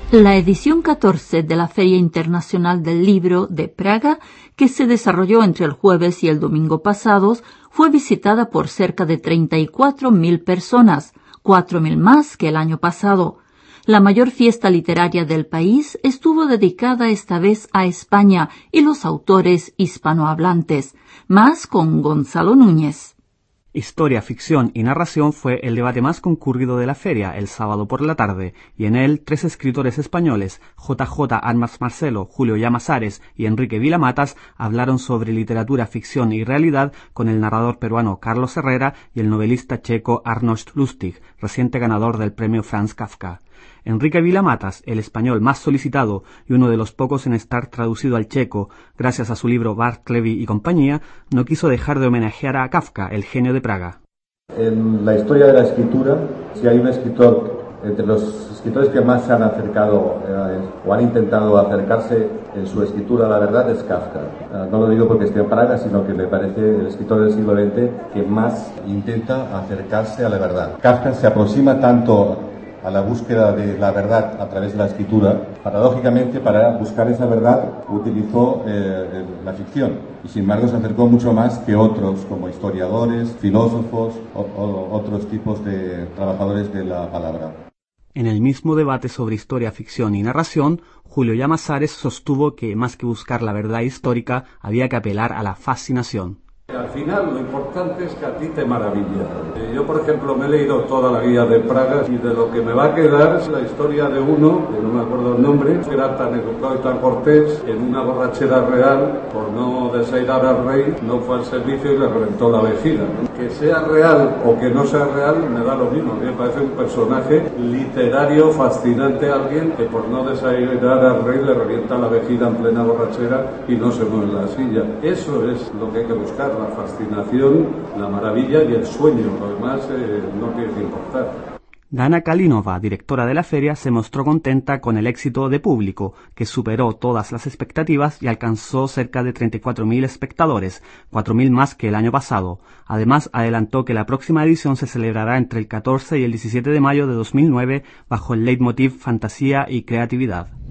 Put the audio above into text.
La edición 14 de la Feria Internacional del Libro de Praga, que se desarrolló entre el jueves y el domingo pasados, fue visitada por cerca de 34.000 personas, 4.000 más que el año pasado. La mayor fiesta literaria del país estuvo dedicada esta vez a España y los autores hispanohablantes, más con Gonzalo Núñez. Historia, ficción y narración fue el debate más concurrido de la feria el sábado por la tarde, y en él 3 escritores españoles, JJ Armas Marcelo, Julio Llamazares y Enrique Vila-Matas, hablaron sobre literatura, ficción y realidad con el narrador peruano Carlos Herrera y el novelista checo Arnošt Lustig, reciente ganador del premio Franz Kafka. Enrique Vila-Matas, el español más solicitado y uno de los pocos en estar traducido al checo gracias a su libro Bartleby y compañía, no quiso dejar de homenajear a Kafka, el genio de Praga. En la historia de la escritura, si hay un escritor, entre los escritores que más se han acercado o han intentado acercarse en su escritura a la verdad, es Kafka. No lo digo porque esté en Praga, sino que me parece el escritor del siglo XX que más intenta acercarse a la verdad. Kafka se aproxima tanto a la búsqueda de la verdad a través de la escritura. Paradójicamente, para buscar esa verdad utilizó la ficción y sin embargo se acercó mucho más que otros, como historiadores, filósofos o otros tipos de trabajadores de la palabra. En el mismo debate sobre historia, ficción y narración, Julio Llamazares sostuvo que más que buscar la verdad histórica, había que apelar a la fascinación. Al final lo importante es que a ti te maravilla. Yo, por ejemplo, me he leído toda la guía de Praga y de lo que me va a quedar es la historia de uno, que no me acuerdo el nombre, que era tan educado y tan cortés, en una borrachera real, por no desairar al rey, no fue al servicio y le reventó la vejiga. Que sea real o que no sea real, me da lo mismo. A mí me parece un personaje literario fascinante, alguien que por no desairar al rey le revienta la vejiga en plena borrachera y no se mueve en la silla. Eso es lo que hay que buscar. La fascinación, la maravilla y el sueño, lo demás no tiene que importar. Dana Kalinova, directora de la feria, se mostró contenta con el éxito de público, que superó todas las expectativas y alcanzó cerca de 34.000 espectadores, 4.000 más que el año pasado. Además, adelantó que la próxima edición se celebrará entre el 14 y el 17 de mayo de 2009 bajo el leitmotiv Fantasía y Creatividad.